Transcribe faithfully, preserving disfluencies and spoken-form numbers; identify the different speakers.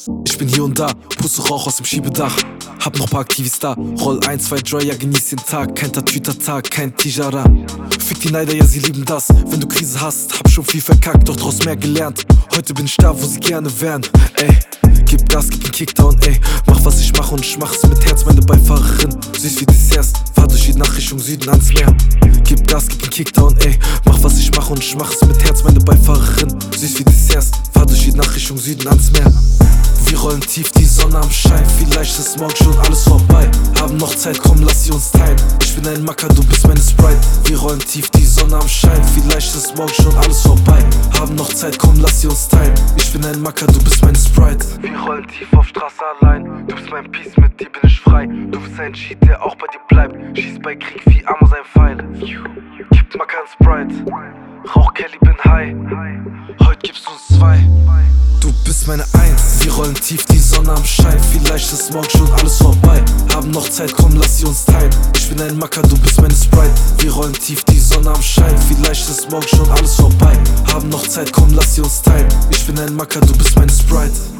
Speaker 1: Ich bin hier und da, puste Rauch aus dem Schiebedach. Hab noch paar Aktivis da, roll ein, zwei Dry, ja genieß den Tag. Kein Tatüter-Tag, kein Tijara. Fick die Neider, ja sie lieben das. Wenn du Krise hast, hab schon viel verkackt, doch draus mehr gelernt. Heute bin ich da, wo sie gerne wären. Ey, gib Gas, gib den Kickdown, ey. Mach was ich mach und ich mach's mit Herz, meine Beifahrerin. Süß wie Desserts, fahr durch die Nacht Richtung Süden ans Meer. Gib Gas, gib den Kickdown, ey. Mach was ich mach und ich mach's mit Herz, meine Beifahrerin. Süß wie Desserts, fahr durch die Nacht Richtung Süden ans Meer. Wir rollen tief, die Sonne am Schein. Vielleicht ist morgen schon alles vorbei. Haben noch Zeit, komm, lass sie uns teilen. Ich bin ein Macker, du bist meine Sprite. Wir rollen tief, die Sonne am Schein. Vielleicht ist morgen schon alles vorbei. Haben noch Zeit, komm, lass sie uns teilen. Ich bin ein Macker, du bist meine Sprite.
Speaker 2: Wir rollen tief auf Straße allein. Du bist mein Peace, mit dir bin ich frei. Du bist ein Cheat, der auch bei dir bleibt. Schießt bei Krieg wie Ammo sein Pfeil. Gib Macker ein Sprite. Rauch Kelly, bin high. Heute gibst du uns zwei.
Speaker 1: Du bist meine Eins. Wir rollen tief, die Sonne am Schein. Vielleicht ist morgen schon alles vorbei. Haben noch Zeit, komm, lass sie uns teilen. Ich bin ein Macker, du bist meine Sprite. Wir rollen tief, die Sonne am Schein. Vielleicht ist morgen schon alles vorbei. Haben noch Zeit, komm, lass sie uns teilen. Ich bin ein Macker, du bist meine Sprite.